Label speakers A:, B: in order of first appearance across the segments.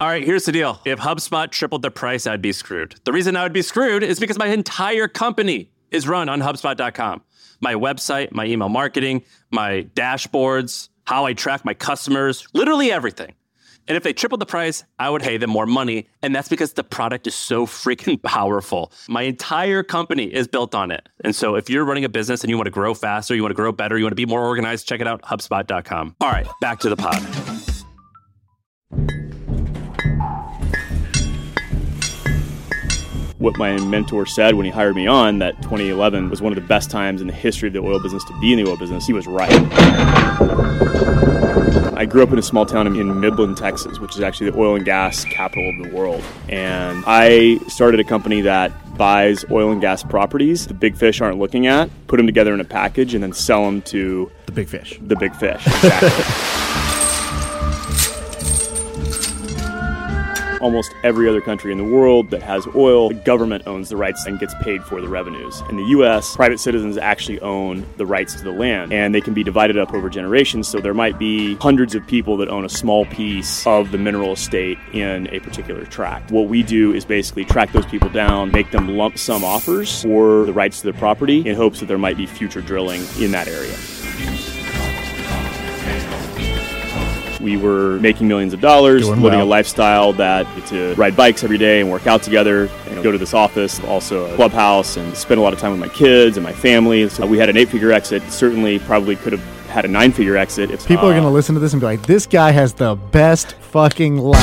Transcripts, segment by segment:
A: All right, here's the deal. If HubSpot tripled the price, I'd be screwed. The reason I would be screwed is because my entire company is run on HubSpot.com. My website, my email marketing, my dashboards, how I track my customers, literally everything. And if they tripled the price, I would pay them more money. And that's because the product is so freaking powerful. My entire company is built on it. And so if you're running a business and you want to grow faster, you want to grow better, you want to be more organized, check it out, HubSpot.com. All right, back to the pod.
B: What my mentor said when he hired me on, that 2011 was one of the best times in the history of the oil business to be in the oil business, he was right. I grew up in a small town in Midland, Texas, which is actually the oil and gas capital of the world. And I started a company that buys oil and gas properties the big fish aren't looking at, put them together in a package, and then sell them to
C: the big fish.
B: The big fish, exactly. Almost every other country in the world that has oil, the government owns the rights and gets paid for the revenues. In the U.S., private citizens actually own the rights to the land, and they can be divided up over generations, so there might be hundreds of people that own a small piece of the mineral estate in a particular tract. What we do is basically track those people down, make them lump sum offers for the rights to the property in hopes that there might be future drilling in that area. We were making millions of dollars, living a lifestyle that get to ride bikes every day and work out together, and go to this office, also a clubhouse, and spend a lot of time with my kids and my family. So we had an 8-figure exit, certainly probably could have had a 9-figure exit. If
C: people are going to listen to this and be like, this guy has the best fucking life.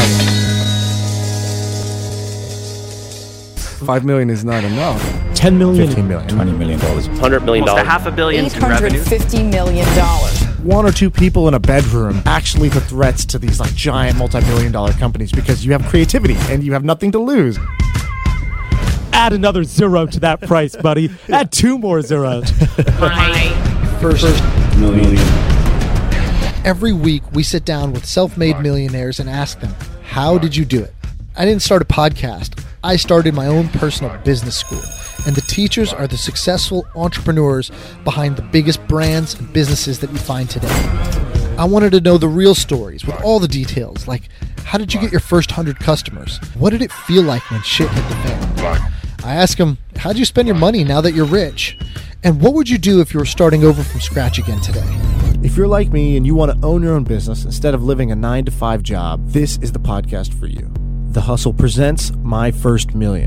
C: $5 million is not enough. $10 million, $15 million, $20 million,
D: $100 million, almost $500 million in revenue.
E: $850 million.
C: One or two people in a bedroom actually the threats to these like giant multi-billion-dollar companies because you have creativity and you have nothing to lose.
F: Add another zero to that price, buddy. Add 2 more zeros.
E: My
G: first million. Every week we sit down with self-made millionaires and ask them, how did you do it? I didn't start a podcast. I started my own personal business school. And the teachers are the successful entrepreneurs behind the biggest brands and businesses that you find today. I wanted to know the real stories with all the details, like how did you get your first 100 customers? What did it feel like when shit hit the fan? I asked them, how'd you spend your money now that you're rich? And what would you do if you were starting over from scratch again today?
C: If you're like me and you want to own your own business instead of living a 9-to-5 job, this is the podcast for you. The Hustle presents My First Million.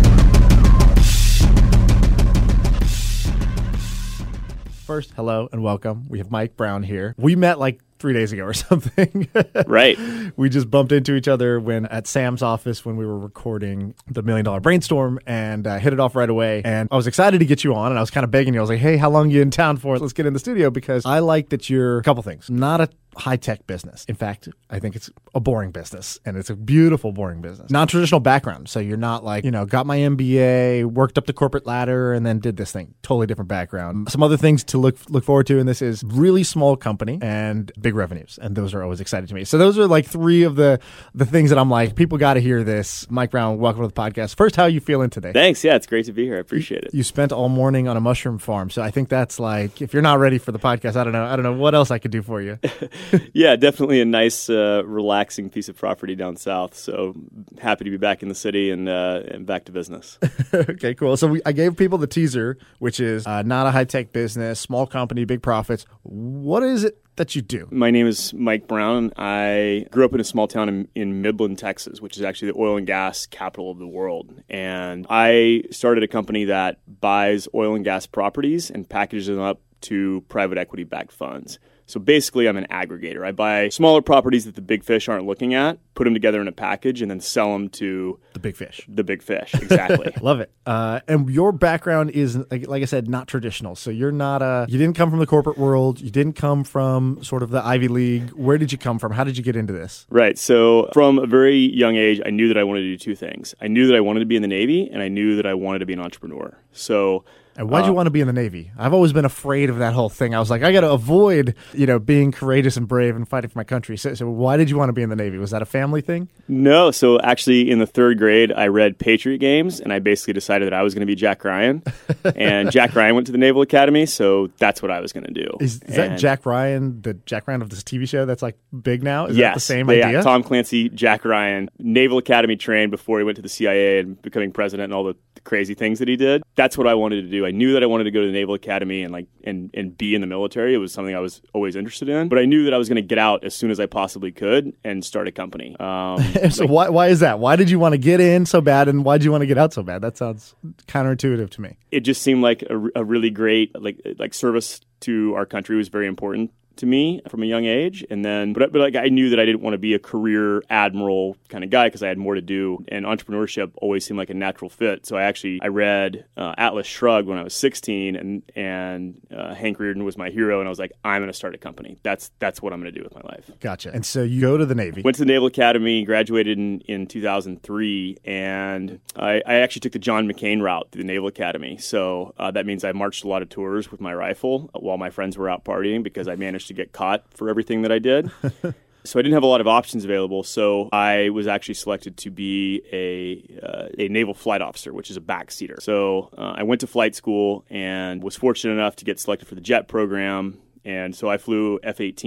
C: First, hello and welcome. We have Mike Brown here. We met like 3 days ago or something.
B: Right.
C: We just bumped into each other at Sam's office when we were recording the $1 Million Brainstorm and hit it off right away. And I was excited to get you on and I was kind of begging you. I was like, hey, how long are you in town for? Let's get in the studio because I like that you're a couple things. Not a high-tech business. In fact, I think it's a boring business and it's a beautiful, boring business. Non-traditional background. So you're not like, got my MBA, worked up the corporate ladder and then did this thing. Totally different background. Some other things to look forward to in this is really small company and big revenues. And those are always exciting to me. So those are like 3 of the things that I'm like, people got to hear this. Mike Brown, welcome to the podcast. First, how are you feeling today?
B: Thanks. Yeah, it's great to be here. I appreciate it.
C: You spent all morning on a mushroom farm. So I think that's like, if you're not ready for the podcast, I don't know what else I could do for you.
B: Yeah, definitely a nice, relaxing piece of property down south. So happy to be back in the city and back to business.
C: Okay, cool. So I gave people the teaser, which is not a high-tech business, small company, big profits. What is it that you do?
B: My name is Mike Brown. I grew up in a small town in Midland, Texas, which is actually the oil and gas capital of the world. And I started a company that buys oil and gas properties and packages them up to private equity-backed funds. So basically, I'm an aggregator. I buy smaller properties that the big fish aren't looking at, put them together in a package, and then sell them to
C: the big fish.
B: The big fish, exactly.
C: Love it. And your background is, like I said, not traditional. So you're not you didn't come from the corporate world. You didn't come from sort of the Ivy League. Where did you come from? How did you get into this?
B: Right. So from a very young age, I knew that I wanted to do 2 things. I knew that I wanted to be in the Navy, and I knew that I wanted to be an entrepreneur. So
C: And why'd you want to be in the Navy? I've always been afraid of that whole thing. I was like, I got to avoid, being courageous and brave and fighting for my country. So why did you want to be in the Navy? Was that a family thing?
B: No. So actually in the third grade, I read Patriot Games, and I basically decided that I was going to be Jack Ryan. And Jack Ryan went to the Naval Academy, so that's what I was going to do.
C: Is that Jack Ryan, the Jack Ryan of this TV show that's like big now? Is
B: yes,
C: that the same idea?
B: Tom Clancy, Jack Ryan, Naval Academy trained before he went to the CIA and becoming president and all the crazy things that he did. That's what I wanted to do. I knew that I wanted to go to the Naval Academy and be in the military. It was something I was always interested in. But I knew that I was going to get out as soon as I possibly could and start a company.
C: So why is that? Why did you want to get in so bad, and why did you want to get out so bad? That sounds counterintuitive to me.
B: It just seemed like a really great like service to our country was very important to me from a young age. And then, but I knew that I didn't want to be a career admiral kind of guy because I had more to do. And entrepreneurship always seemed like a natural fit. So I read Atlas Shrugged when I was 16, and Hank Rearden was my hero. And I was like, I'm going to start a company. That's what I'm going to do with my life.
C: Gotcha. And so you go to the Navy.
B: Went to the Naval Academy, graduated in 2003, and I actually took the John McCain route through the Naval Academy. So that means I marched a lot of tours with my rifle while my friends were out partying because I managed to get caught for everything that I did. So I didn't have a lot of options available. So I was actually selected to be a naval flight officer, which is a backseater. So I went to flight school and was fortunate enough to get selected for the jet program. And so I flew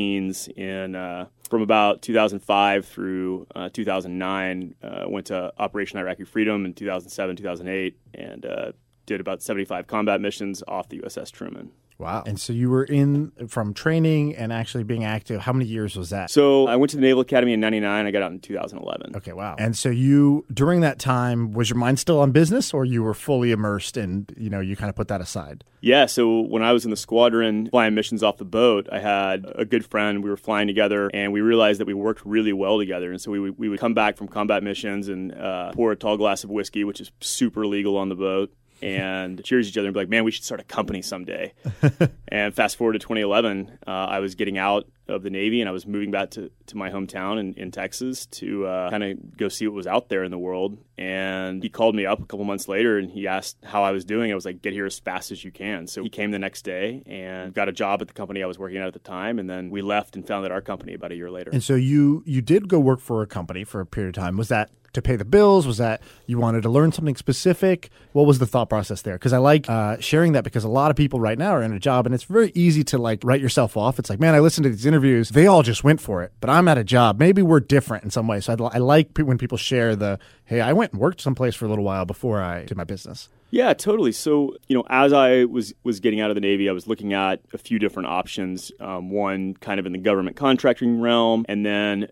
B: F-18s from about 2005 through 2009. Went to Operation Iraqi Freedom in 2007, 2008, and did about 75 combat missions off the USS Truman.
C: Wow. And so you were from training and actually being active. How many years was that?
B: So I went to the Naval Academy in 99. I got out in 2011.
C: Okay, wow. And so during that time, was your mind still on business, or you were fully immersed and, you kind of put that aside?
B: Yeah, so when I was in the squadron flying missions off the boat, I had a good friend. We were flying together, and we realized that we worked really well together. And so we would come back from combat missions and pour a tall glass of whiskey, which is super legal on the boat, and cheers each other and be like, man, we should start a company someday. And fast forward to 2011, I was getting out of the Navy and I was moving back to my hometown in Texas to kind of go see what was out there in the world. And he called me up a couple months later and he asked how I was doing. I was like, get here as fast as you can. So he came the next day and got a job at the company I was working at the time. And then we left and founded our company about a year later.
C: And so you did go work for a company for a period of time. Was that to pay the bills? Was that you wanted to learn something specific? What was the thought process there? Because I like sharing that because a lot of people right now are in a job and it's very easy to write yourself off. It's like, man, I listened to these interviews. They all just went for it, but I'm at a job. Maybe we're different in some ways. So I like when people share hey, I went and worked someplace for a little while before I did my business.
B: Yeah, totally. So, as I was getting out of the Navy, I was looking at a few different options. One kind of in the government contracting realm. And then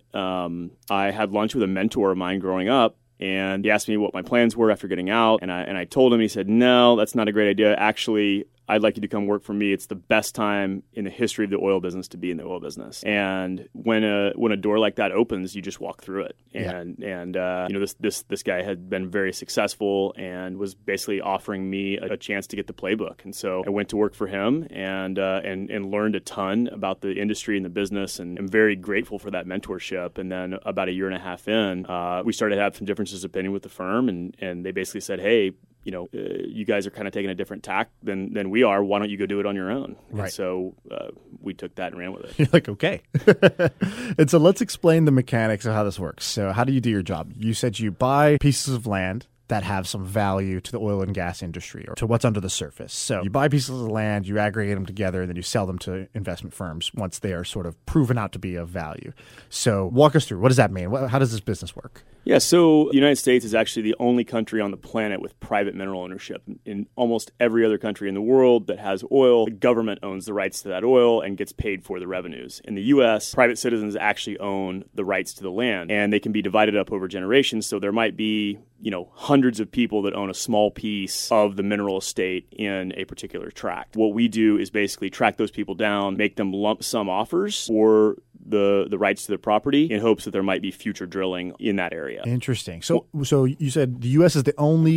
B: I had lunch with a mentor of mine growing up. And he asked me what my plans were after getting out. And I told him, he said, no, that's not a great idea. Actually, I'd like you to come work for me. It's the best time in the history of the oil business to be in the oil business. And when a door like that opens, you just walk through it. And this guy had been very successful and was basically offering me a chance to get the playbook. And so I went to work for him and learned a ton about the industry and the business. And I'm very grateful for that mentorship. And then about a year and a half in, we started to have some differences of opinion with the firm. And they basically said, hey, you guys are kind of taking a different tack than we are. Why don't you go do it on your own?
C: Right.
B: And so we took that and ran with it.
C: You're like, okay. And so let's explain the mechanics of how this works. So how do you do your job? You said you buy pieces of land that have some value to the oil and gas industry or to what's under the surface. So you buy pieces of land, you aggregate them together, and then you sell them to investment firms once they are sort of proven out to be of value. So walk us through. What does that mean? How does this business work?
B: Yeah, so the United States is actually the only country on the planet with private mineral ownership. In almost every other country in the world that has oil, the government owns the rights to that oil and gets paid for the revenues. In the U.S., private citizens actually own the rights to the land, and they can be divided up over generations. So there might be, hundreds of people that own a small piece of the mineral estate in a particular tract. What we do is basically track those people down, make them lump sum offers for the rights to the property in hopes that there might be future drilling in that area.
C: Interesting. So you said the U.S. is the only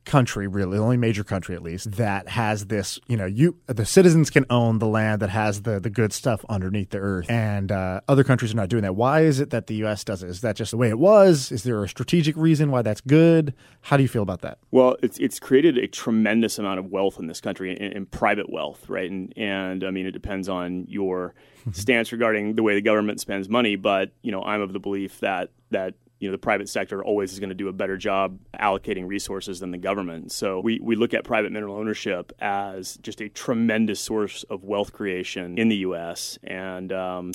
C: country, really, the only major country at least, that has this, the citizens can own the land that has the good stuff underneath the earth, and other countries are not doing that. Why is it that the U.S. does it? Is that just the way it was? Is there a strategic reason why that's good? How do you feel about that?
B: Well, it's created a tremendous amount of wealth in this country, in private wealth, right? And I mean, it depends on your stance regarding the way the government spends money, but, I'm of the belief that the private sector always is going to do a better job allocating resources than the government. So we look at private mineral ownership as just a tremendous source of wealth creation in the U.S. And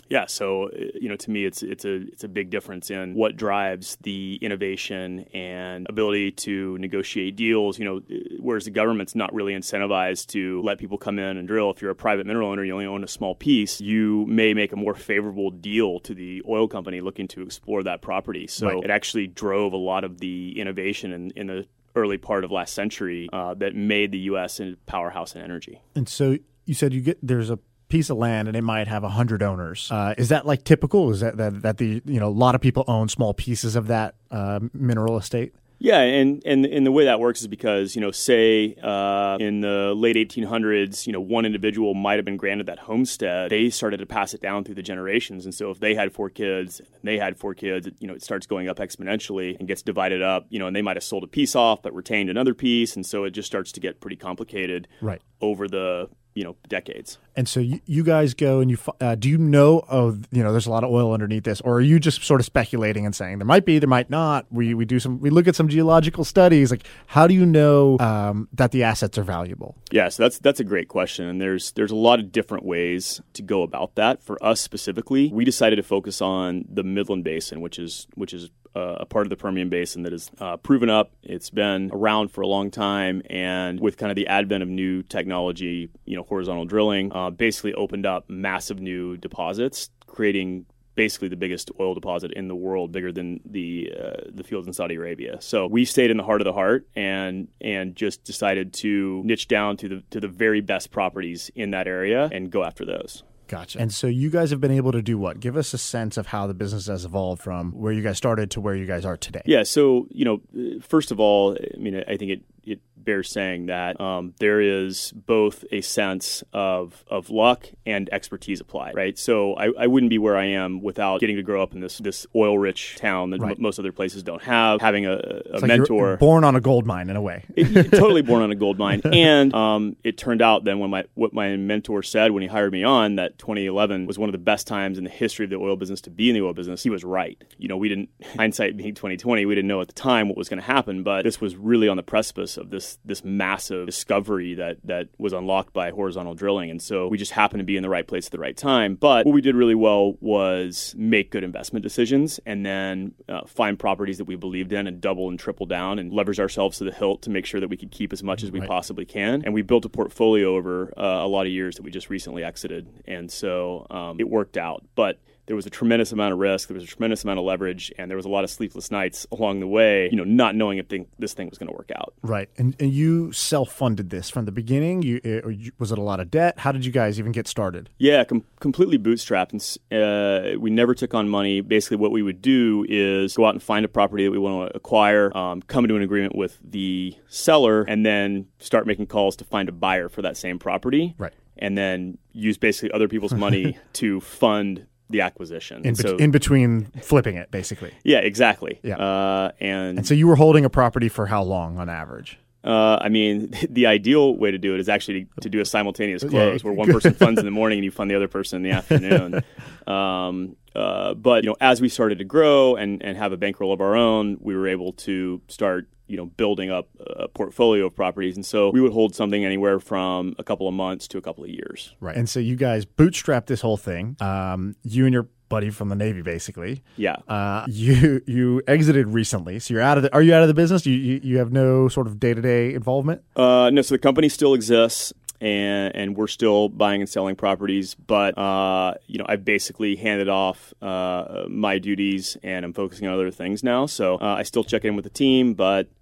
B: so to me, it's a big difference in what drives the innovation and ability to negotiate deals. Whereas the government's not really incentivized to let people come in and drill. If you're a private mineral owner, you only own a small piece. You may make a more favorable deal to the oil company looking to explore that property. So It actually drove a lot of the innovation in the early part of last century that made the U.S. a powerhouse in energy.
C: And so you said there's a piece of land and it might have 100 owners. Is that like typical? Is that the a lot of people own small pieces of that mineral estate?
B: Yeah, and the way that works is because, say in the late 1800s, one individual might have been granted that homestead. They started to pass it down through the generations. And so if they had 4 kids, it starts going up exponentially and gets divided up, and they might have sold a piece off but retained another piece. And so it just starts to get pretty complicated over the decades.
C: And so you guys go and there's a lot of oil underneath this, or are you just sort of speculating and saying there might be, there might not? We look at some geological studies. Like, how do you know that the assets are valuable?
B: Yeah, so that's a great question, and there's a lot of different ways to go about that. For us specifically, we decided to focus on the Midland Basin, which is a part of the Permian Basin that is proven up. It's been around for a long time, and with kind of the advent of new technology, horizontal drilling, basically opened up massive new deposits, creating basically the biggest oil deposit in the world, bigger than the fields in Saudi Arabia. So we stayed in the heart of the heart and just decided to niche down to the very best properties in that area and go after those.
C: Gotcha. And so you guys have been able to do what? Give us a sense of how the business has evolved from where you guys started to where you guys are today.
B: Yeah. So, first of all, I think it bears saying that there is both a sense of luck and expertise applied, right? So I wouldn't be where I am without getting to grow up in this oil-rich town that most other places don't have, having a mentor.
C: You're born on a gold mine in a way.
B: Totally born on a gold mine. And it turned out then what my mentor said when he hired me on, that 2011 was one of the best times in the history of the oil business to be in the oil business. He was right. We didn't, hindsight being 2020, we didn't know at the time what was going to happen, but this was really on the precipice of this massive discovery that was unlocked by horizontal drilling. And so we just happened to be in the right place at the right time. But what we did really well was make good investment decisions and then find properties that we believed in and double and triple down and leverage ourselves to the hilt to make sure that we could keep as much as we possibly can. And we built a portfolio over a lot of years that we just recently exited. And so it worked out. But there was a tremendous amount of risk, there was a tremendous amount of leverage, and there was a lot of sleepless nights along the way, not knowing if this thing was going to work out.
C: Right. And you self-funded this from the beginning? Was it a lot of debt? How did you guys even get started?
B: Yeah, completely bootstrapped. And, we never took on money. Basically, what we would do is go out and find a property that we want to acquire, come to an agreement with the seller, and then start making calls to find a buyer for that same property. Right. And then use basically other people's money to fund the acquisition.
C: In between flipping it, basically.
B: Yeah, exactly.
C: Yeah. And so you were holding a property for how long on average?
B: The ideal way to do it is actually to do a simultaneous close where one person funds in the morning and you fund the other person in the afternoon. But as we started to grow and have a bankroll of our own, we were able to start building up a portfolio of properties. And so we would hold something anywhere from a couple of months to a couple of years.
C: Right. And so you guys bootstrapped this whole thing. You and your buddy from the Navy, basically.
B: Yeah.
C: You exited recently. So are you out of the business? You have no sort of day-to-day involvement?
B: No. So the company still exists. And we're still buying and selling properties, but I've basically handed off my duties and I'm focusing on other things now. So I still check in with the team, but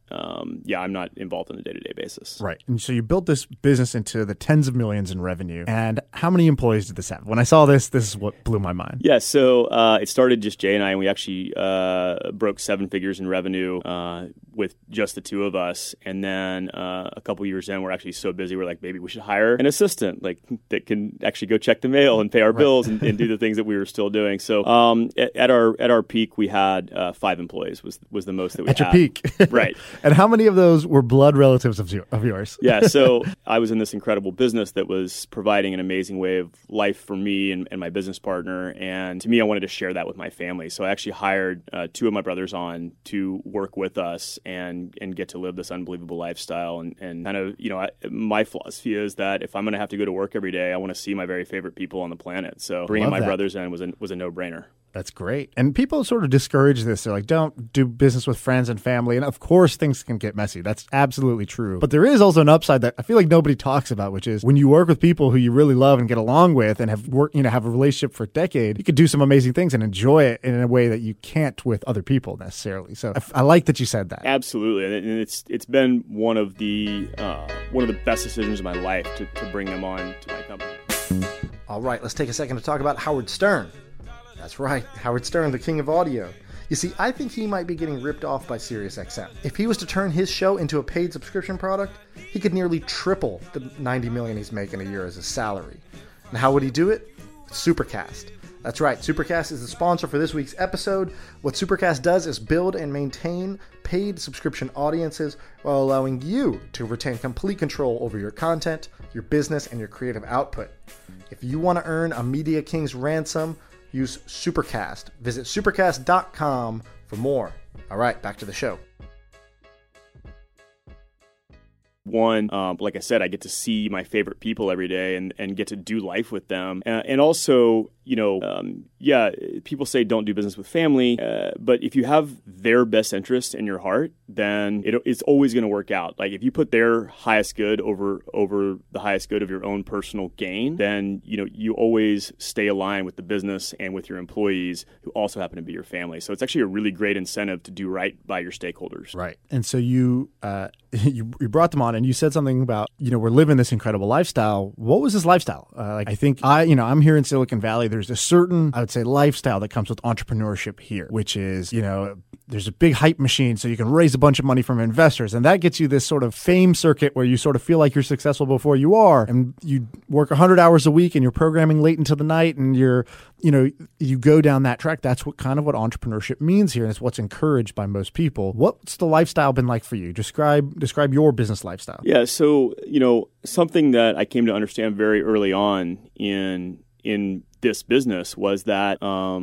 B: I'm not involved on a day-to-day basis.
C: Right. And so you built this business into the tens of millions in revenue. And how many employees did this have? When I saw this is what blew my mind.
B: Yeah, so it started just Jay and I, and we actually broke 7 figures in revenue with just the two of us. And then a couple years in, we're actually so busy, we're like, maybe we should hire an assistant that can actually go check the mail and pay our bills and do the things that we were still doing. So at our peak, we had 5 employees was the most that we had.
C: At your peak.
B: Right.
C: And how many of those were blood relatives of yours?
B: Yeah, so I was in this incredible business that was providing an amazing way of life for me and my business partner. And to me, I wanted to share that with my family. So I actually hired 2 of my brothers on to work with us and get to live this unbelievable lifestyle. And kind of, my philosophy is that if I'm going to have to go to work every day, I want to see my very favorite people on the planet. So bringing my brothers in was a no-brainer.
C: That's great. And people sort of discourage this. They're like, don't do business with friends and family. And of course, things can get messy. That's absolutely true. But there is also an upside that I feel like nobody talks about, which is when you work with people who you really love and get along with and have worked, have a relationship for a decade, you could do some amazing things and enjoy it in a way that you can't with other people necessarily. So I like that you said that.
B: Absolutely. And it's been one of the best decisions of my life to bring them on to my company.
G: All right, let's take a second to talk about Howard Stern. That's right, Howard Stern, the king of audio. You see, I think he might be getting ripped off by SiriusXM. If he was to turn his show into a paid subscription product, he could nearly triple the $90 million he's making a year as a salary. And how would he do it? Supercast. That's right, Supercast is the sponsor for this week's episode. What Supercast does is build and maintain paid subscription audiences while allowing you to retain complete control over your content, your business, and your creative output. If you want to earn a Media King's ransom, use Supercast. Visit supercast.com for more. All right, back to the show.
B: One, like I said, I get to see my favorite people every day and get to do life with them. And also, people say don't do business with family, but if you have their best interest in your heart, then it's always going to work out. Like if you put their highest good over the highest good of your own personal gain, then you always stay aligned with the business and with your employees who also happen to be your family. So it's actually a really great incentive to do right by your stakeholders.
C: Right. And so you brought them on and you said something about, we're living this incredible lifestyle. What was this lifestyle? I think I'm here in Silicon Valley. There's a certain, I would say, lifestyle that comes with entrepreneurship here, which is, there's a big hype machine so you can raise a bunch of money from investors. And that gets you this sort of fame circuit where you sort of feel like you're successful before you are. And you work 100 hours a week and you're programming late into the night and you go down that track. That's what entrepreneurship means here. And it's what's encouraged by most people. What's the lifestyle been like for you? Describe your business lifestyle.
B: Yeah. So, something that I came to understand very early on in this business was that,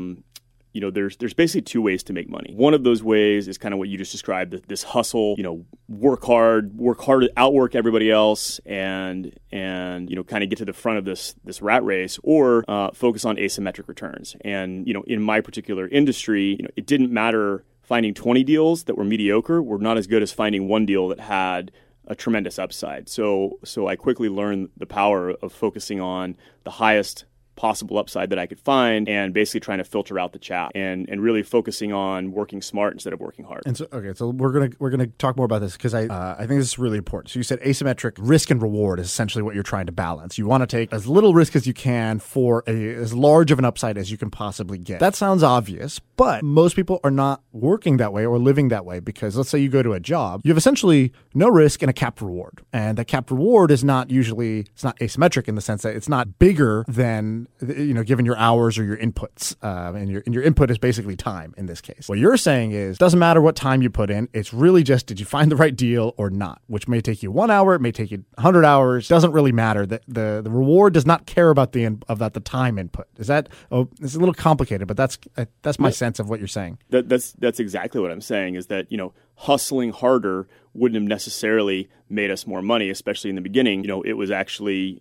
B: there's basically 2 ways to make money. One of those ways is kind of what you just described, this hustle, work hard, outwork everybody else and kind of get to the front of this rat race, or focus on asymmetric returns. And, in my particular industry, it didn't matter finding 20 deals that were mediocre were not as good as finding one deal that had a tremendous upside. So I quickly learned the power of focusing on the highest possible upside that I could find and basically trying to filter out the chaff and really focusing on working smart instead of working hard.
C: And so we're gonna talk more about this because I think this is really important. So you said asymmetric risk and reward is essentially what you're trying to balance. You want to take as little risk as you can for as large of an upside as you can possibly get. That sounds obvious, but most people are not working that way or living that way because let's say you go to a job, you have essentially no risk and a capped reward. And that capped reward is not asymmetric in the sense that it's not bigger than given your hours or your inputs, and your input is basically time in this case. What you're saying is, doesn't matter what time you put in, it's really just, did you find the right deal or not? Which may take you 1 hour, it may take you 100 hours, doesn't really matter. The reward does not care about the time input. It's a little complicated, but that's my sense of what you're saying.
B: That's exactly what I'm saying is that, hustling harder wouldn't have necessarily made us more money, especially in the beginning. It was actually,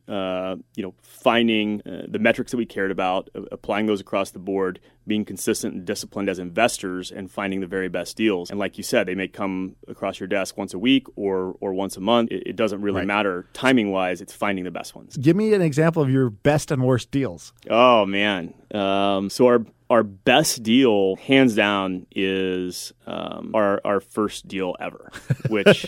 B: finding the metrics that we cared about, applying those across the board, being consistent and disciplined as investors, and finding the very best deals. And like you said, they may come across your desk once a week or once a month. It doesn't really matter. Timing-wise, it's finding the best ones.
C: Give me an example of your best and worst deals.
B: Oh, man. So our best deal, hands down, is our first deal ever, which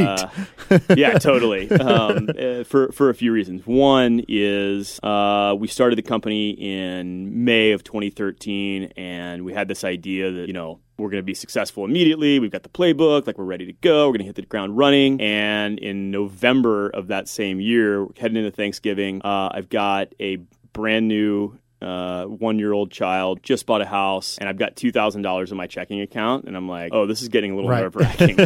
B: yeah, totally. For a few reasons. One is we started the company in May of 2013, and we had this idea that we're going to be successful immediately. We've got the playbook, like we're ready to go. We're going to hit the ground running. And in November of that same year, heading into Thanksgiving, I've got a brand new 1-year-old child, just bought a house, and I've got $2,000 in my checking account, and I'm like, oh, this is getting a little nerve-wracking.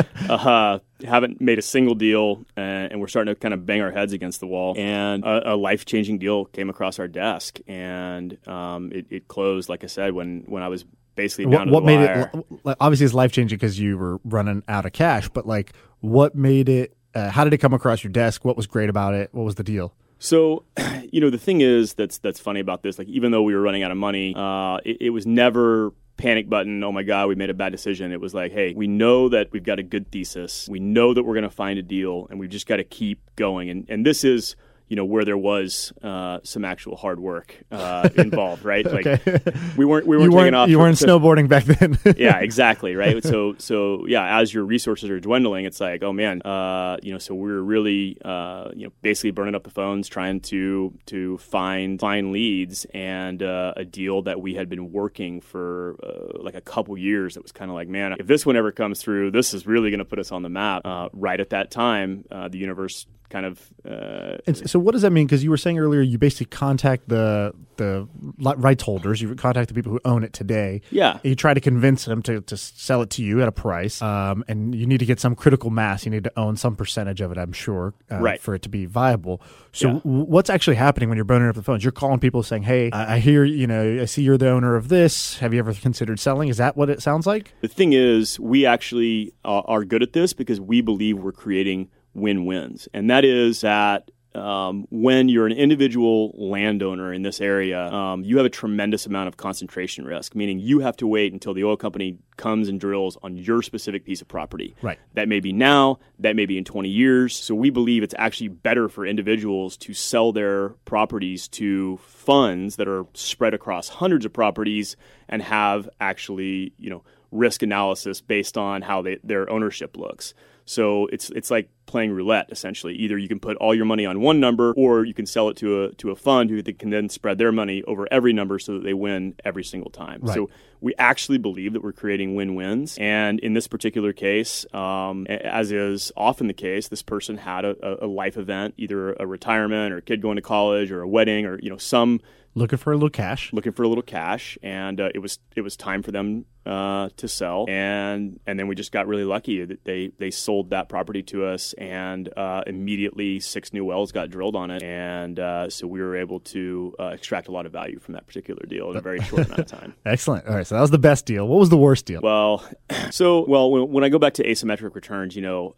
B: Haven't made a single deal, and we're starting to kind of bang our heads against the wall. And a life-changing deal came across our desk, and it closed, like I said, when I was basically down to the wire.
C: What made it? Obviously, it's life-changing because you were running out of cash, but what made it? How did it come across your desk? What was great about it? What was the deal?
B: So, the thing is that's funny about this, even though we were running out of money, it was never panic button, oh my God, we made a bad decision. It was like, hey, we know that we've got a good thesis. We know that we're going to find a deal, and we've just got to keep going. And this is where there was some actual hard work involved, right? We weren't taking off.
C: You weren't snowboarding back then.
B: Yeah, exactly, right? So yeah, as your resources are dwindling, it's like, oh man, so we're really basically burning up the phones trying to find leads, and a deal that we had been working for a couple years. That was kind of like, man, if this one ever comes through, this is really going to put us on the map. Right at that time, the universe kind of.
C: And so what does that mean? Because you were saying earlier, you basically contact the rights holders. You contact the people who own it today.
B: Yeah.
C: You try to convince them to sell it to you at a price. And you need to get some critical mass. You need to own some percentage of it, I'm sure, for it to be viable. So what's actually happening when you're burning up the phones? You're calling people saying, hey, I hear, I see you're the owner of this. Have you ever considered selling? Is that what it sounds like?
B: The thing is, we actually are good at this because we believe we're creating win-wins. And that is that when you're an individual landowner in this area, you have a tremendous amount of concentration risk, meaning you have to wait until the oil company comes and drills on your specific piece of property.
C: Right.
B: That may be now, that may be in 20 years. So we believe it's actually better for individuals to sell their properties to funds that are spread across hundreds of properties and have actually, risk analysis based on how their ownership looks. So it's like playing roulette, essentially. Either you can put all your money on one number, or you can sell it to a fund who can then spread their money over every number so that they win every single time.
C: Right.
B: So we actually believe that we're creating win-wins. And in this particular case, as is often the case, this person had a life event, either a retirement or a kid going to college or a wedding or some
C: looking for a little cash,
B: and it was time for them to sell, and then we just got really lucky that they sold that property to us, and immediately 6 new wells got drilled on it, and so we were able to extract a lot of value from that particular deal in a very short amount of time.
C: Excellent. All right, so that was the best deal. What was the worst deal?
B: Well, when I go back to asymmetric returns,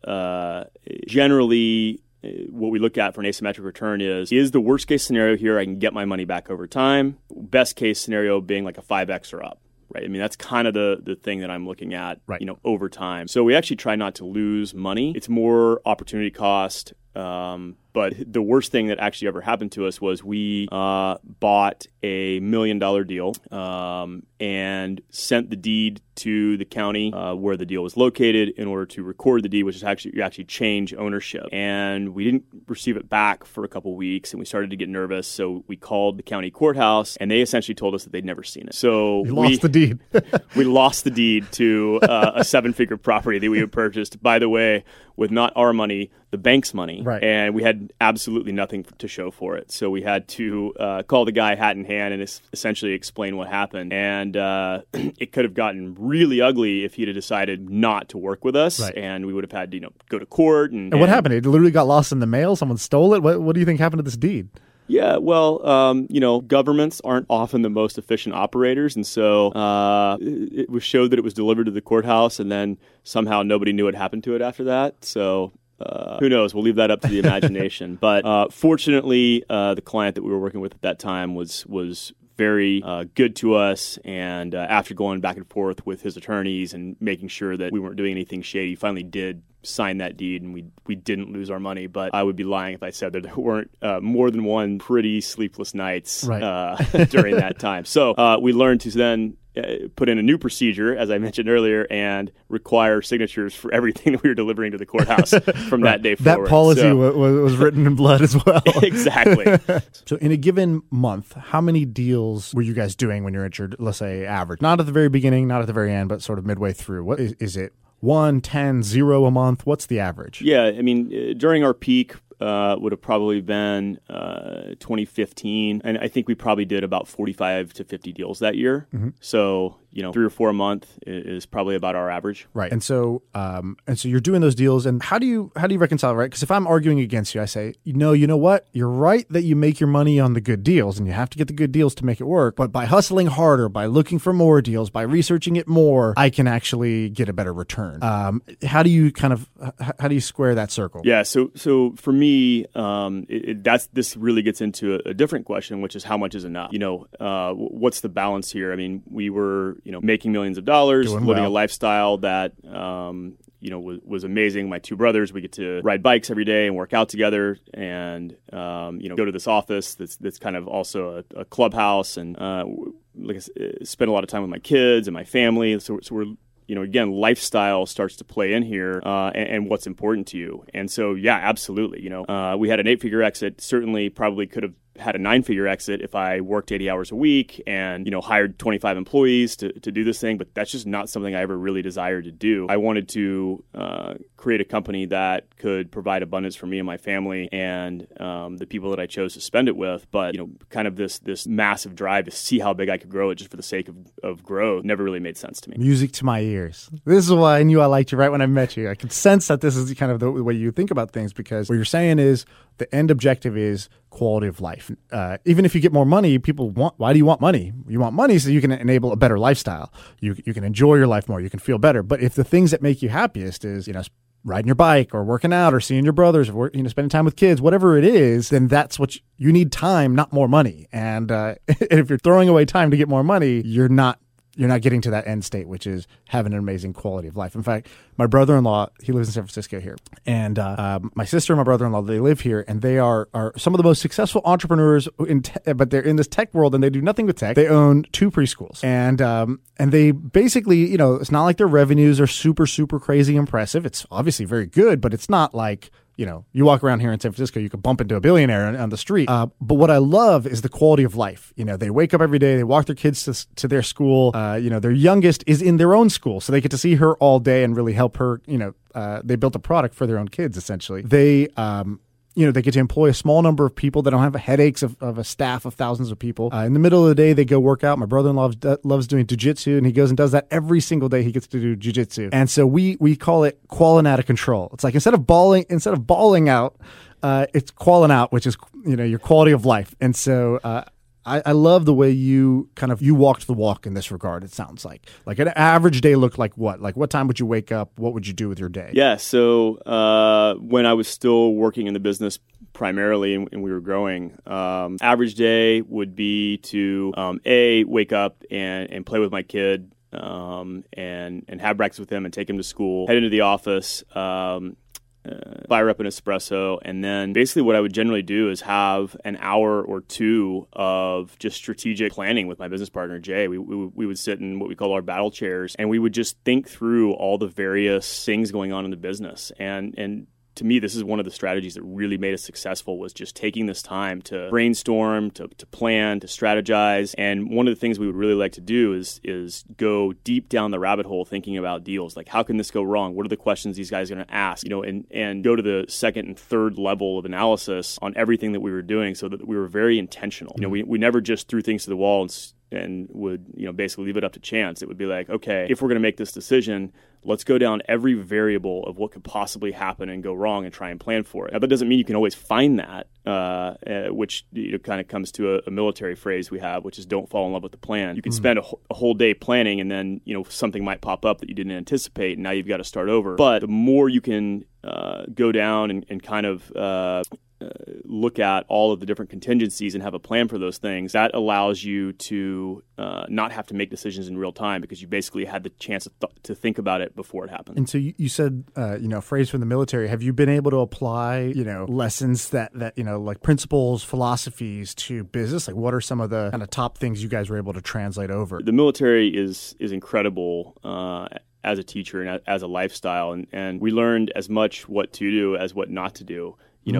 B: generally. What we look at for an asymmetric return is the worst case scenario here I can get my money back over time? Best case scenario being like a 5x or up, right? I mean, that's kind of the thing that I'm looking at,
C: right,
B: over time. So we actually try not to lose money. It's more opportunity cost. But the worst thing that actually ever happened to us was we bought a $1 million deal and sent the deed to the county where the deal was located in order to record the deed, which is actually change ownership. And we didn't receive it back for a couple weeks, and we started to get nervous. So we called the county courthouse, and they essentially told us that they'd never seen it. So
C: we lost the deed.
B: We lost the deed to a 7-figure property that we had purchased, by the way, with not our money, the bank's money.
C: Right.
B: And we had absolutely nothing to show for it. So we had to call the guy hat in hand and essentially explain what happened. And it could have gotten really ugly if he'd have decided not to work with us.
C: Right.
B: And we would have had to go to court. And
C: what happened? It literally got lost in the mail? Someone stole it? What do you think happened to this deed?
B: Yeah, well, governments aren't often the most efficient operators, and so it was showed that it was delivered to the courthouse, and then somehow nobody knew what happened to it after that. So who knows? We'll leave that up to the imagination. But fortunately, the client that we were working with at that time was very good to us, and after going back and forth with his attorneys and making sure that we weren't doing anything shady, finally did sign that deed, and we didn't lose our money. But I would be lying if I said that there weren't more than one pretty sleepless nights during that time. So we learned to then put in a new procedure, as I mentioned earlier, and require signatures for everything that we were delivering to the courthouse from that day forward.
C: That policy was written in blood as well.
B: Exactly.
C: So in a given month, how many deals were you guys doing when you're at your, let's say, average? Not at the very beginning, not at the very end, but sort of midway through. What is it? 1, 10, 0 a month? What's the average?
B: Yeah, I mean, during our peak, would have probably been 2015, and I think we probably did about 45 to 50 deals that year. Mm-hmm. So 3 or 4 a month is probably about our average.
C: Right. And so you're doing those deals, and how do you reconcile, right? Because if I'm arguing against you, I say, you know what? You're right that you make your money on the good deals, and you have to get the good deals to make it work. But by hustling harder, by looking for more deals, by researching it more, I can actually get a better return. How do you square that circle?
B: Yeah. So for me, this really gets into a different question, which is how much is enough? What's the balance here? I mean, we were making millions of dollars, living a lifestyle that was amazing. My 2 brothers, we get to ride bikes every day and work out together, and go to this office that's kind of also a clubhouse, and like I said, spend a lot of time with my kids and my family. So we're again, lifestyle starts to play in here, and what's important to you. And so, yeah, absolutely. We had an 8-figure exit. Certainly, probably could have had a 9-figure exit if I worked 80 hours a week and, hired 25 employees to do this thing. But that's just not something I ever really desired to do. I wanted to create a company that could provide abundance for me and my family and the people that I chose to spend it with. But, kind of this massive drive to see how big I could grow it just for the sake of growth never really made sense to me.
C: Music to my ears. This is why I knew I liked you right when I met you. I could sense that this is kind of the way you think about things, because what you're saying is the end objective is quality of life. Even if you get more money, why do you want money? You want money so you can enable a better lifestyle. You can enjoy your life more. You can feel better. But if the things that make you happiest is, riding your bike or working out or seeing your brothers or, spending time with kids, whatever it is, then that's what you need: time, not more money. And if you're throwing away time to get more money, you're not getting to that end state, which is having an amazing quality of life. In fact, my brother-in-law, he lives in San Francisco here. And my sister and my brother-in-law, they live here, and they are some of the most successful entrepreneurs, but they're in this tech world, and they do nothing with tech. They own 2 preschools. And they basically, it's not like their revenues are super, super crazy impressive. It's obviously very good, but it's not like, you walk around here in San Francisco, you could bump into a billionaire on the street. But what I love is the quality of life. They wake up every day, they walk their kids to their school. Their youngest is in their own school, so they get to see her all day and really help her. They built a product for their own kids, essentially. They get to employ a small number of people. They don't have headaches of a staff of thousands of people. In the middle of the day, they go work out. My brother-in-law loves doing jiu-jitsu, and he goes and does that every single day. He gets to do jiu-jitsu. And so we call it qualling out of control. It's like instead of bawling out, it's qualling out, which is, your quality of life. And so I love the way you walked the walk in this regard. It sounds like an average day looked like what? Like what time would you wake up? What would you do with your day?
B: Yeah. So when I was still working in the business primarily and we were growing, average day would be to wake up and play with my kid and have breakfast with him and take him to school, head into the office, fire up an espresso, and then basically what I would generally do is have an hour or 2 of just strategic planning with my business partner, Jay. We would sit in what we call our battle chairs, and we would just think through all the various things going on in the business. And to me, this is one of the strategies that really made us successful, was just taking this time to brainstorm, to plan, to strategize. And one of the things we would really like to do is go deep down the rabbit hole thinking about deals. Like, how can this go wrong? What are the questions these guys are going to ask? And go to the second and third level of analysis on everything that we were doing, so that we were very intentional. We never just threw things to the wall and and would, basically leave it up to chance. It would be like, okay, if we're going to make this decision, let's go down every variable of what could possibly happen and go wrong and try and plan for it. Now, that doesn't mean you can always find that, which kind of comes to a military phrase we have, which is don't fall in love with the plan. You can spend a whole day planning, and then something might pop up that you didn't anticipate, and now you've got to start over. But the more you can go down and kind of look at all of the different contingencies and have a plan for those things, that allows you to not have to make decisions in real time, because you basically had the chance to think about it before it happened.
C: And so you said, a phrase from the military. Have you been able to apply, lessons that like principles, philosophies to business? Like, what are some of the kind of top things you guys were able to translate over?
B: The military is incredible as a teacher and as a lifestyle, and we learned as much what to do as what not to do.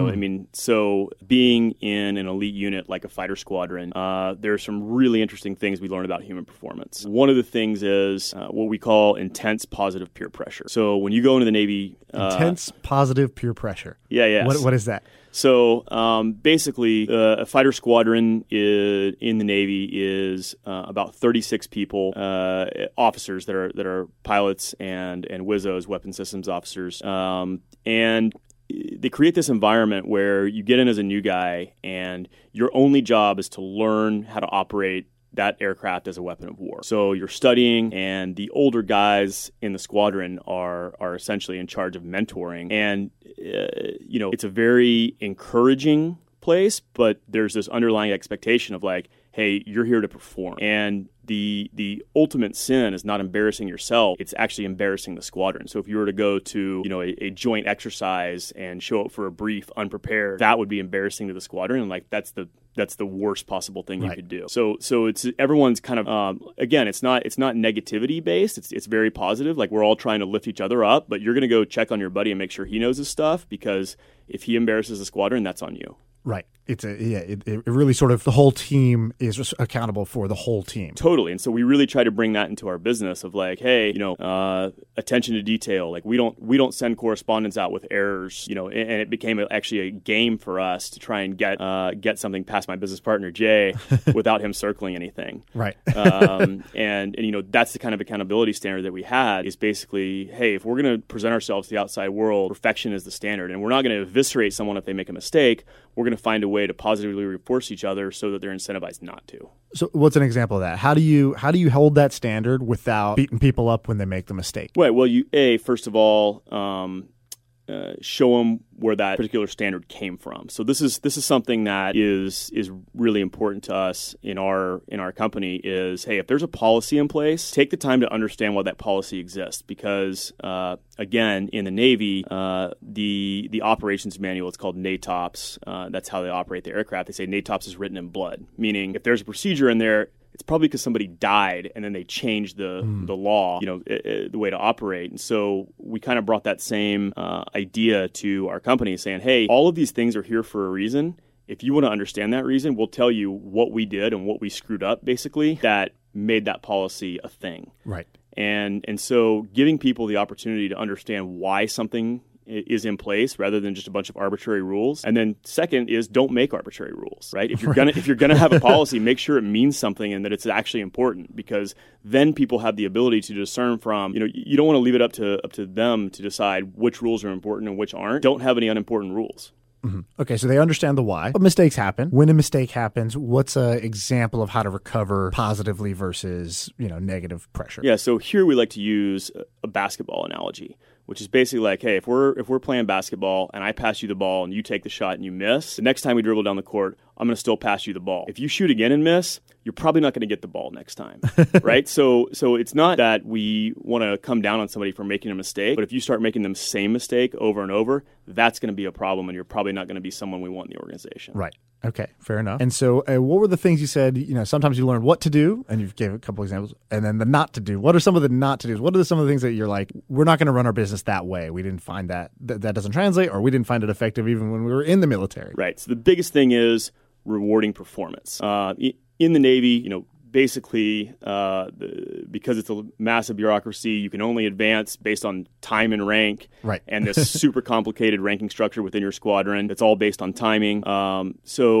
B: So being in an elite unit like a fighter squadron, there are some really interesting things we learn about human performance. One of the things is what we call intense positive peer pressure. So when you go into the Navy...
C: intense positive peer pressure.
B: Yeah.
C: What is that?
B: So basically, a fighter squadron in the Navy is about 36 people, officers that are pilots and WISOs, weapon systems officers, and they create this environment where you get in as a new guy, and your only job is to learn how to operate that aircraft as a weapon of war. So you're studying, and the older guys in the squadron are essentially in charge of mentoring. And, it's a very encouraging place, but there's this underlying expectation of like, hey, you're here to perform. And the ultimate sin is not embarrassing yourself. It's actually embarrassing the squadron. So if you were to go to, a joint exercise and show up for a brief unprepared, that would be embarrassing to the squadron. And like, that's the worst possible thing you could do. So it's everyone's kind of, again, it's not negativity based. It's very positive. Like, we're all trying to lift each other up, but you're going to go check on your buddy and make sure he knows his stuff, because if he embarrasses the squadron, that's on you.
C: Right. It really sort of, the whole team is accountable for the whole team.
B: Totally. And so we really try to bring that into our business of like, hey, attention to detail. Like, we don't send correspondence out with errors, and it became actually a game for us to try and get something past my business partner, Jay, without him circling anything.
C: Right.
B: And that's the kind of accountability standard that we had, is basically, hey, if we're going to present ourselves to the outside world, perfection is the standard. And we're not going to eviscerate someone if they make a mistake. We're going to find a way to positively reinforce each other so that they're incentivized not to.
C: So what's an example of that? How do you hold that standard without beating people up when they make the mistake?
B: Well, first of all, show them where that particular standard came from. So this is something that is really important to us in our company is, hey, if there's a policy in place, take the time to understand why that policy exists, because again, in the Navy, the operations manual, it's called NATOPS. That's how they operate the aircraft. They say NATOPS is written in blood, meaning if there's a procedure in there, it's probably because somebody died and then they changed the law, the way to operate. And so we kind of brought that same idea to our company, saying, hey, all of these things are here for a reason. If you want to understand that reason, we'll tell you what we did and what we screwed up, basically, that made that policy a thing.
C: Right.
B: And so giving people the opportunity to understand why something is in place rather than just a bunch of arbitrary rules. And then second is, don't make arbitrary rules, right? If you're gonna have a policy, make sure it means something and that it's actually important, because then people have the ability to discern from, you don't want to leave it up to them to decide which rules are important and which aren't. Don't have any unimportant rules.
C: Mm-hmm. Okay, so they understand the why. But mistakes happen. When a mistake happens, what's an example of how to recover positively versus, negative pressure?
B: Yeah, so here we like to use a basketball analogy, which is basically like, hey, if we're playing basketball and I pass you the ball and you take the shot and you miss, the next time we dribble down the court, I'm going to still pass you the ball. If you shoot again and miss, you're probably not going to get the ball next time, right? So it's not that we want to come down on somebody for making a mistake, but if you start making the same mistake over and over, that's going to be a problem, and you're probably not going to be someone we want in the organization.
C: Right. Okay, fair enough. And so what were the things you said, sometimes you learn what to do, and you gave a couple examples, and then the not to do. What are some of the not to do's? What are some of the things that you're like, we're not going to run our business that way. We didn't find that doesn't translate, or we didn't find it effective even when we were in the military.
B: Right. So the biggest thing is rewarding performance. In the Navy, basically, because it's a massive bureaucracy, you can only advance based on time and rank.
C: Right.
B: And this super complicated ranking structure within your squadron. It's all based on timing. So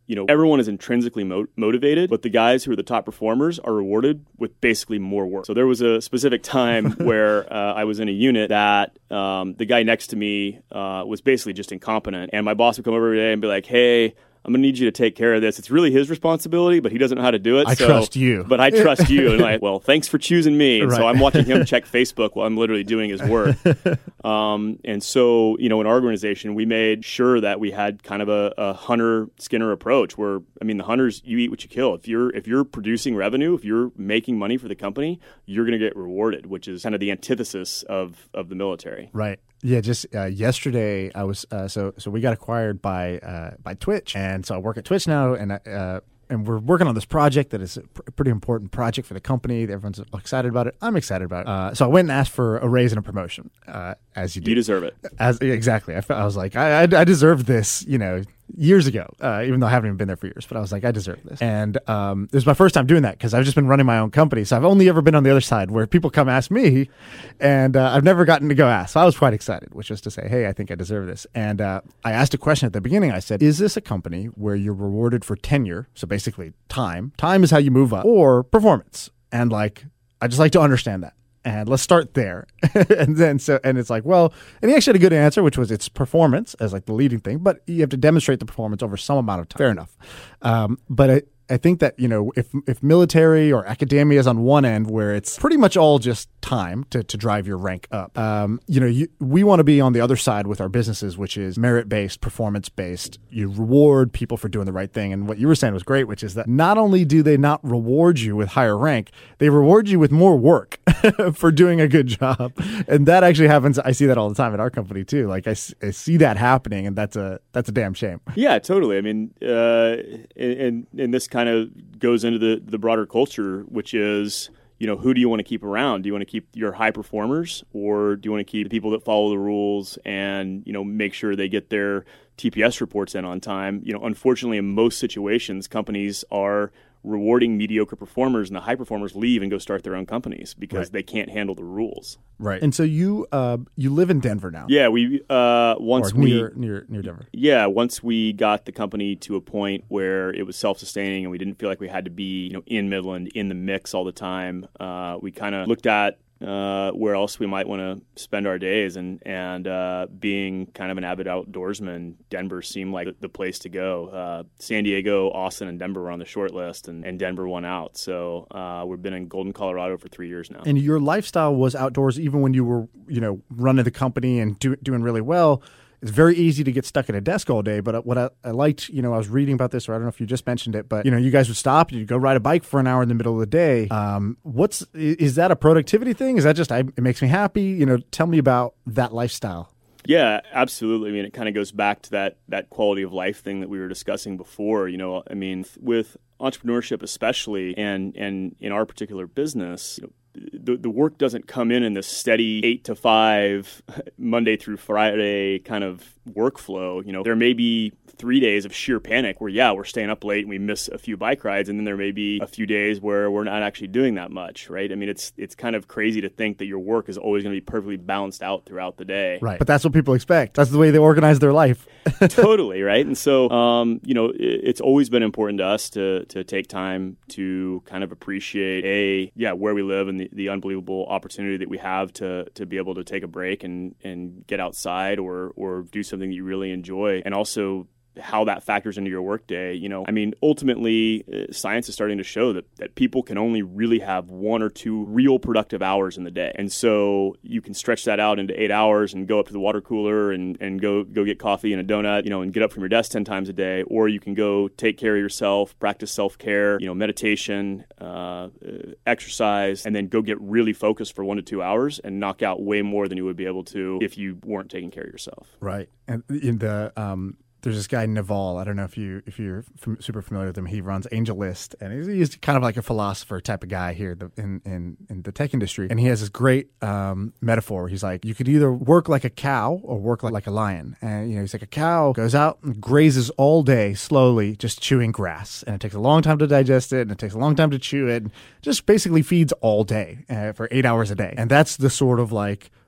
B: everyone is intrinsically motivated, but the guys who are the top performers are rewarded with basically more work. So there was a specific time where I was in a unit that the guy next to me was basically just incompetent. And my boss would come over every day and be like, hey, I'm going to need you to take care of this. It's really his responsibility, but he doesn't know how to do it.
C: I trust you.
B: But I trust you. And well, thanks for choosing me. And
C: Right.
B: so I'm watching him check Facebook while I'm literally doing his work. And so, in our organization, we made sure that we had kind of a hunter-skinner approach where, the hunters, you eat what you kill. If you're producing revenue, if you're making money for the company, you're going to get rewarded, which is kind of the antithesis of the military.
C: Right. Yeah, just yesterday I was so we got acquired by Twitch, and so I work at Twitch now, and we're working on this project that is a pretty important project for the company. Everyone's excited about it. I'm excited about it. So I went and asked for a raise and a promotion, as you do.
B: You deserve it.
C: Exactly. I was like, I deserved this, years ago, even though I haven't even been there for years. But I was like, I deserve this. And it was my first time doing that because I've just been running my own company. So I've only ever been on the other side where people come ask me, and I've never gotten to go ask. So I was quite excited, which was to say, hey, I think I deserve this. And I asked a question at the beginning. I said, is this a company where you're rewarded for tenure? So basically time is how you move up, or performance. And I just like to understand that. And let's start there. and it's like, well, and he actually had a good answer, which was it's performance as the leading thing, but you have to demonstrate the performance over some amount of time. Fair enough. But I think that, if military or academia is on one end where it's pretty much all just time to drive your rank up, we want to be on the other side with our businesses, which is merit-based, performance-based. You reward people for doing the right thing. And what you were saying was great, which is that not only do they not reward you with higher rank, they reward you with more work for doing a good job. And that actually happens. I see that all the time at our company too. I see that happening, and that's a damn shame.
B: Yeah, totally. And this kind of goes into the broader culture, which is, who do you want to keep around? Do you want to keep your high performers, or do you want to keep the people that follow the rules and, make sure they get their TPS reports in on time? Unfortunately, in most situations, companies are rewarding mediocre performers, and the high performers leave and go start their own companies because they can't handle the rules.
C: Right. And so you live in Denver now.
B: Yeah, we
C: near Denver.
B: Yeah, once we got the company to a point where it was self-sustaining and we didn't feel like we had to be, in Midland in the mix all the time, we kind of looked at where else we might want to spend our days, and being kind of an avid outdoorsman, Denver seemed like the place to go. San Diego, Austin, and Denver were on the short list, and Denver won out. So we've been in Golden, Colorado for 3 years now.
C: And your lifestyle was outdoors even when you were, running the company and doing really well. It's very easy to get stuck at a desk all day, but what I liked, I was reading about this, or I don't know if you just mentioned it, but, you guys would stop, you'd go ride a bike for an hour in the middle of the day. Is that a productivity thing? Is that just, it makes me happy? Tell me about that lifestyle.
B: Yeah, absolutely. It kind of goes back to that quality of life thing that we were discussing before. With entrepreneurship especially, and in our particular business, the work doesn't come in this steady 8 to 5 Monday through Friday kind of workflow. There may be 3 days of sheer panic where, we're staying up late and we miss a few bike rides, and then there may be a few days where we're not actually doing that much, right? It's kind of crazy to think that your work is always going to be perfectly balanced out throughout the day.
C: Right, but that's what people expect. That's the way they organize their life.
B: Totally, right? And so, it's always been important to us to take time to kind of appreciate, where we live and the unbelievable opportunity that we have to be able to take a break and get outside or do something that you really enjoy, and also how that factors into your workday. Ultimately, science is starting to show that people can only really have 1 or 2 real productive hours in the day. And so you can stretch that out into 8 hours and go up to the water cooler and go get coffee and a donut, and get up from your desk 10 times a day. Or you can go take care of yourself, practice self-care, meditation, exercise, and then go get really focused for 1 to 2 hours and knock out way more than you would be able to if you weren't taking care of yourself.
C: Right. And in the there's this guy Naval. I don't know if you're super familiar with him. He runs AngelList, and he's kind of like a philosopher type of guy here in the tech industry. And he has this great metaphor where he's like, you could either work like a cow or work like a lion. And he's like, a cow goes out and grazes all day slowly, just chewing grass, and it takes a long time to digest it, and it takes a long time to chew it, and just basically feeds all day for 8 hours a day. And that's the sort of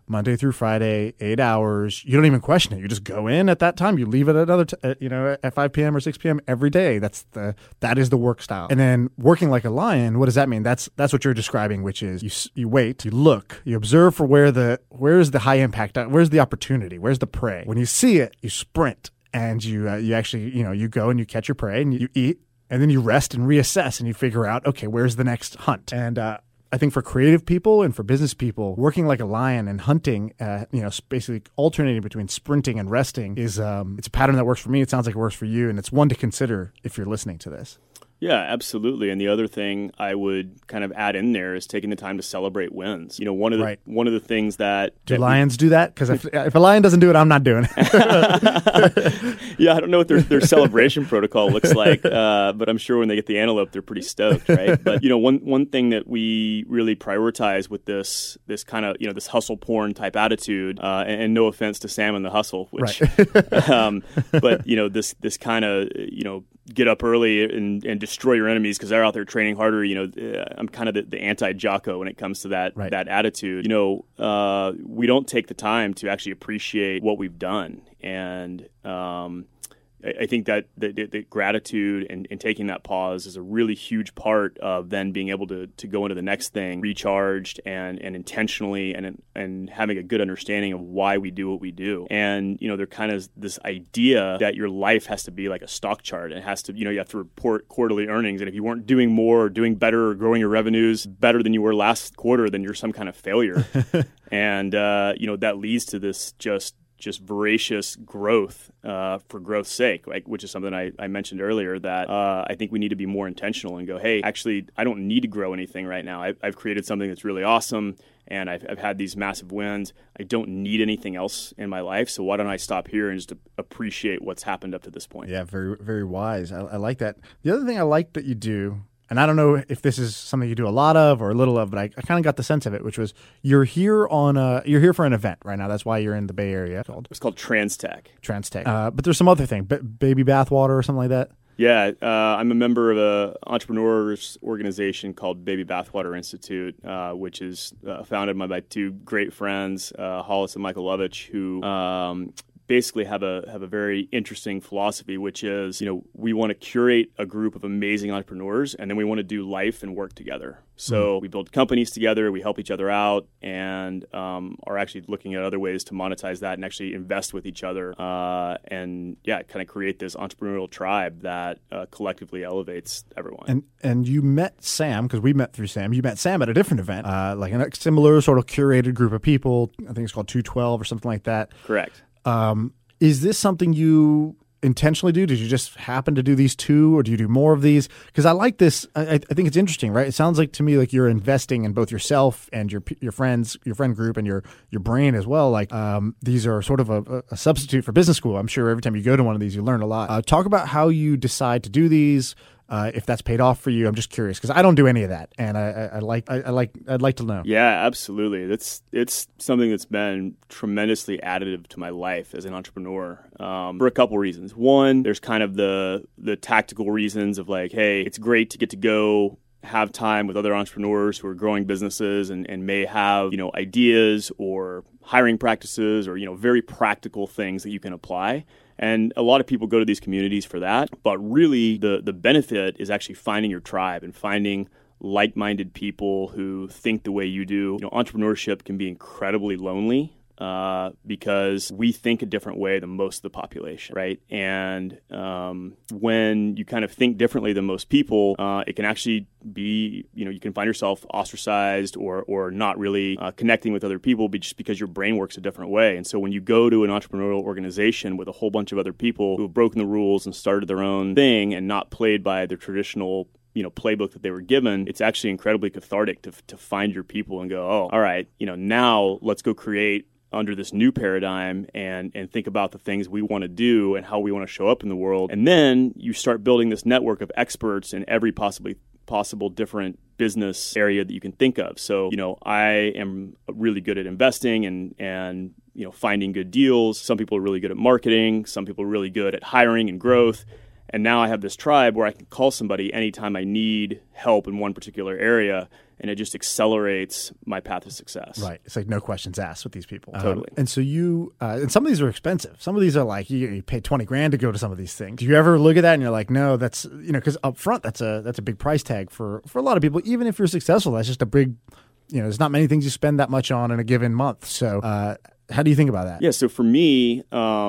C: Monday through Friday, 8 hours. You don't even question it. You just go in at that time. You leave it at at 5 p.m. or 6 p.m. every day. That is the work style. And then working like a lion, what does that mean? That's what you're describing, which is you wait, you look, you observe for where's the high impact, where's the opportunity, where's the prey. When you see it, you sprint, and you actually you go and you catch your prey and you eat, and then you rest and reassess and you figure out, okay, where's the next hunt? And I think for creative people and for business people, working like a lion and hunting, basically alternating between sprinting and resting is it's a pattern that works for me. It sounds like it works for you, and it's one to consider if you're listening to this.
B: Yeah, absolutely. And the other thing I would kind of add in there is taking the time to celebrate wins. One of the things that
C: lions do that? Because if a lion doesn't do it, I'm not doing it.
B: Yeah, I don't know what their celebration protocol looks like, but I'm sure when they get the antelope, they're pretty stoked, right? But one thing that we really prioritize with this kind of this hustle porn type attitude, and no offense to Sam and the Hustle, which, but this kind of get up early and destroy your enemies because they're out there training harder. I'm kind of the anti-Jocko when it comes to that attitude. We don't take the time to actually appreciate what we've done, and I think that the gratitude and taking that pause is a really huge part of then being able to go into the next thing recharged and intentionally and having a good understanding of why we do what we do. And there kind of this idea that your life has to be like a stock chart. It has to you have to report quarterly earnings, and if you weren't doing more or doing better or growing your revenues better than you were last quarter, then you're some kind of failure. And that leads to this just voracious growth for growth's sake, which is something I mentioned earlier, that I think we need to be more intentional and go, hey, actually, I don't need to grow anything right now. I've created something that's really awesome, and I've had these massive wins. I don't need anything else in my life, so why don't I stop here and just appreciate what's happened up to this point?
C: Yeah, very, very wise. I like that. The other thing I like that you do, and I don't know if this is something you do a lot of or a little of, but I kind of got the sense of it, which was you're here for an event right now. That's why you're in the Bay Area.
B: It's called TransTech.
C: But there's some other thing, baby bathwater or something like that.
B: Yeah, I'm a member of an entrepreneurs organization called Baby Bathwater Institute, which is founded by my two great friends, Hollis and Michael Lovich, who basically have a very interesting philosophy, which is, we want to curate a group of amazing entrepreneurs, and then we want to do life and work together. So we build companies together, we help each other out, and are actually looking at other ways to monetize that and actually invest with each other, and kind of create this entrepreneurial tribe that collectively elevates everyone.
C: And you met Sam, because we met through Sam. You met Sam at a different event, like a similar sort of curated group of people. I think it's called 212 or something like that.
B: Correct.
C: Is this something you intentionally do? Did you just happen to do these two, or do you do more of these? Because I like this. I think it's interesting, right? It sounds like to me like you're investing in both yourself and your friends, your friend group, and your brain as well. Like these are sort of a substitute for business school. I'm sure every time you go to one of these, you learn a lot. Talk about how you decide to do these. If that's paid off for you. I'm just curious because I don't do any of that, and I'd like to know.
B: Yeah, absolutely. It's something that's been tremendously additive to my life as an entrepreneur for a couple reasons. One, there's kind of the tactical reasons of like, hey, it's great to get to go have time with other entrepreneurs who are growing businesses and may have ideas or hiring practices or very practical things that you can apply. And a lot of people go to these communities for that. But really, the benefit is actually finding your tribe and finding like-minded people who think the way you do. Entrepreneurship can be incredibly lonely because we think a different way than most of the population, right? And when you kind of think differently than most people, it can actually be, you can find yourself ostracized or not really connecting with other people just because your brain works a different way. And so when you go to an entrepreneurial organization with a whole bunch of other people who have broken the rules and started their own thing and not played by the traditional playbook that they were given, it's actually incredibly cathartic to find your people and go, oh, all right, now let's go create under this new paradigm and think about the things we want to do and how we want to show up in the world. And then you start building this network of experts in every possible different business area that you can think of. So, I am really good at investing and finding good deals. Some people are really good at marketing. Some people are really good at hiring and growth. And now I have this tribe where I can call somebody anytime I need help in one particular area, and it just accelerates my path to success.
C: Right. It's like no questions asked with these people.
B: Totally.
C: And so and some of these are expensive. Some of these are like, you pay $20,000 to go to some of these things. Do you ever look at that and you're like, no, that's, because up front, that's a big price tag for a lot of people. Even if you're successful, that's just a big, there's not many things you spend that much on in a given month. So how do you think about that?
B: Yeah. So for me,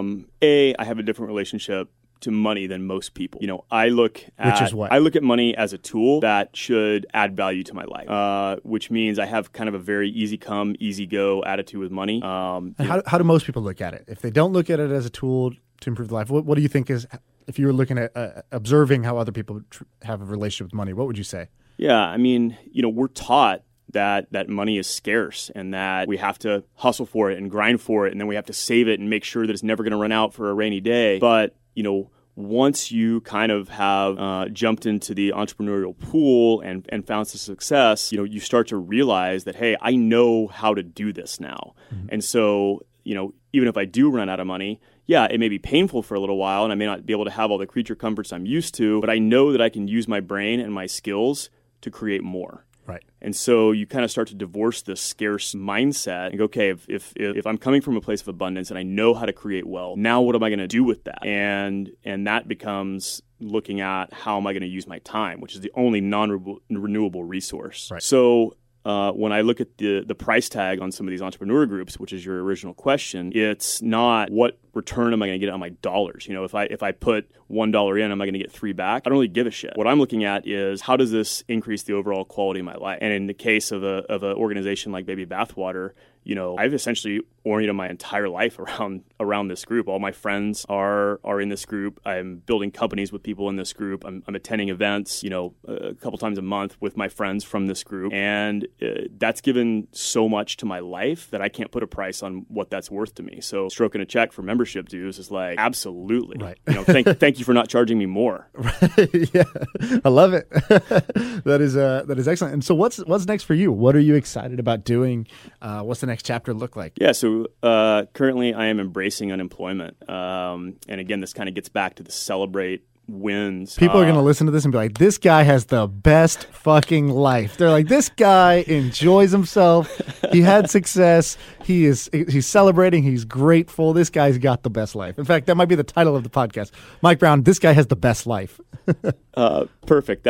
B: I have a different relationship to money than most people. I look at money as a tool that should add value to my life, which means I have kind of a very easy come, easy go attitude with money.
C: How do most people look at it? If they don't look at it as a tool to improve their life, what do you think is, if you were looking at observing how other people have a relationship with money, what would you say?
B: Yeah, I mean, we're taught that money is scarce and that we have to hustle for it and grind for it, and then we have to save it and make sure that it's never going to run out for a rainy day. But once you kind of have jumped into the entrepreneurial pool and found some success, you start to realize that, hey, I know how to do this now. Mm-hmm. And so, even if I do run out of money, yeah, it may be painful for a little while and I may not be able to have all the creature comforts I'm used to, but I know that I can use my brain and my skills to create more.
C: Right.
B: And so you kind of start to divorce this scarce mindset and go, okay, if I'm coming from a place of abundance and I know how to create wealth, now what am I going to do with that? And that becomes looking at how am I going to use my time, which is the only non-renewable resource. Right. So when I look at the price tag on some of these entrepreneur groups, which is your original question, it's not what return am I going to get on my dollars. If I put $1 in, am I going to get $3 back? I don't really give a shit. What I'm looking at is how does this increase the overall quality of my life? And in the case of an organization like Baby Bathwater, I've essentially oriented my entire life around this group. All my friends are in this group. I'm building companies with people in this group. I'm attending events, a couple times a month with my friends from this group. And that's given so much to my life that I can't put a price on what that's worth to me. So stroking a check for membership dues is like, absolutely.
C: Right.
B: Thank you for not charging me more.
C: Yeah, I love it. That is excellent. And so what's next for you? What are you excited about doing? What's the next chapter look like?
B: Yeah, so currently I am embracing unemployment. And again, this kind of gets back to the celebrate wins.
C: People are going to listen to this and be like, this guy has the best fucking life. They're like, this guy enjoys himself. He had success. He's celebrating. He's grateful. This guy's got the best life. In fact, that might be the title of the podcast. Mike Brown, this guy has the best life.
B: Perfect.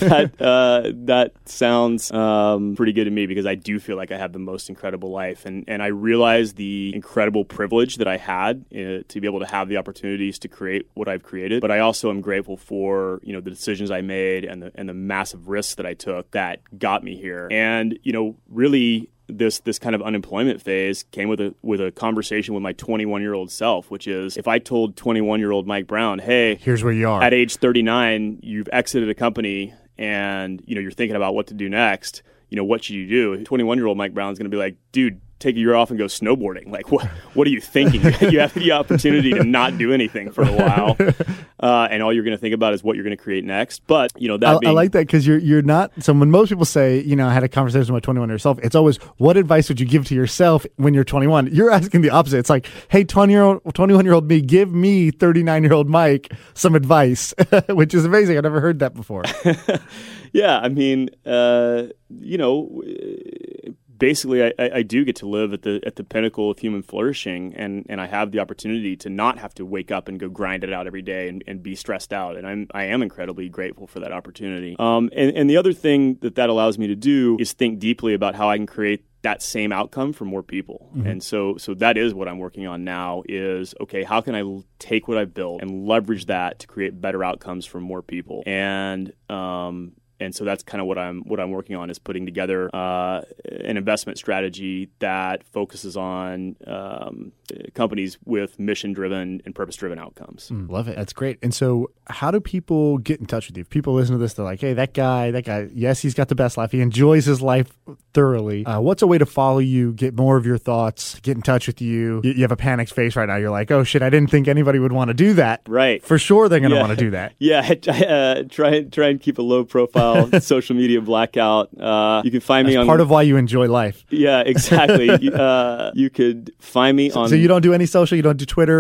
B: That sounds pretty good to me, because I do feel like I have the most incredible life, and I realize the incredible privilege that I had to be able to have the opportunities to create what I've created. But I also am grateful for the decisions I made and the massive risks that I took that got me here. And really, this kind of unemployment phase came with a conversation with my 21-year-old self, which is, if I told 21-year-old Mike Brown, hey,
C: here's where you are
B: at age 39, you've exited a company and you're thinking about what to do next, what should you do? 21-year-old Mike Brown's going to be like, dude, take a year off and go snowboarding. Like, what are you thinking? You have the opportunity to not do anything for a while, and all you're going to think about is what you're going to create next. But I
C: like that, because you're not. So when most people say, I had a conversation with my 21-year-old self, it's always, what advice would you give to yourself when you're 21? You're asking the opposite. It's like, hey, 21-year-old me, give me 39-year-old Mike some advice, which is amazing. I've never heard that before.
B: Yeah, I mean, basically, I do get to live at the pinnacle of human flourishing, and I have the opportunity to not have to wake up and go grind it out every day and be stressed out. And I am incredibly grateful for that opportunity. And the other thing that allows me to do is think deeply about how I can create that same outcome for more people. Mm-hmm. And so that is what I'm working on now is, okay, how can I take what I've built and leverage that to create better outcomes for more people? And so that's kind of what I'm working on, is putting together an investment strategy that focuses on companies with mission-driven and purpose-driven outcomes.
C: Love it. That's great. And so how do people get in touch with you? If people listen to this, they're like, hey, that guy, yes, he's got the best life. He enjoys his life thoroughly. What's a way to follow you, get more of your thoughts, get in touch with you? You have a panicked face right now. You're like, oh, shit, I didn't think anybody would want to do that.
B: Right.
C: For sure they're going to want to do that.
B: Yeah, try and keep a low profile. Social media blackout. You can find me on
C: part of why you enjoy life.
B: Yeah, exactly. You could find me on.
C: So you don't do any social. You don't do Twitter.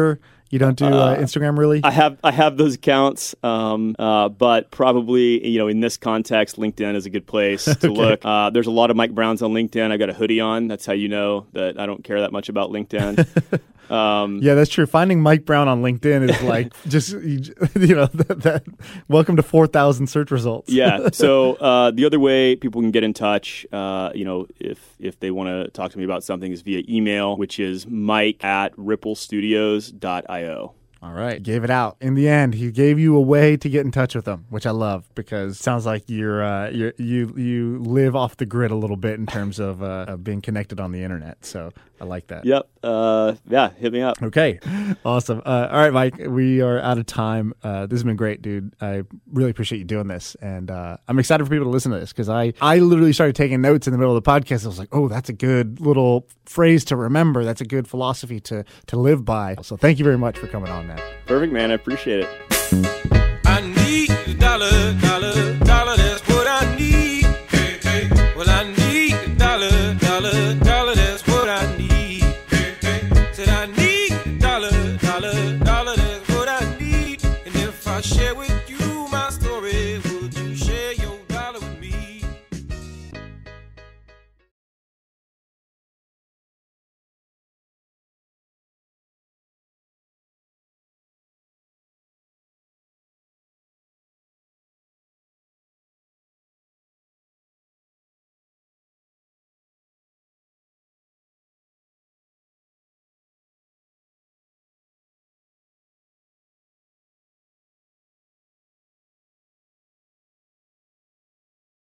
C: You don't do Instagram, really?
B: I have those accounts, but probably in this context, LinkedIn is a good place to look. There's a lot of Mike Browns on LinkedIn. I got a hoodie on. That's how you know that I don't care that much about LinkedIn.
C: Yeah, that's true. Finding Mike Brown on LinkedIn is like just welcome to 4,000 search results.
B: Yeah. So the other way people can get in touch, if they want to talk to me about something, is via email, which is mike@ripplestudios.io.
C: All right. Gave it out. In the end, he gave you a way to get in touch with him, which I love because it sounds like you live off the grid a little bit in terms of being connected on the internet. So I like that.
B: Yep. Hit me up.
C: Okay. Awesome. All right, Mike, we are out of time. This has been great, dude. I really appreciate you doing this. And I'm excited for people to listen to this because I literally started taking notes in the middle of the podcast. I was like, oh, that's a good little phrase to remember. That's a good philosophy to live by. So thank you very much for coming on, man.
B: Perfect, man. I appreciate it.
H: I need $1.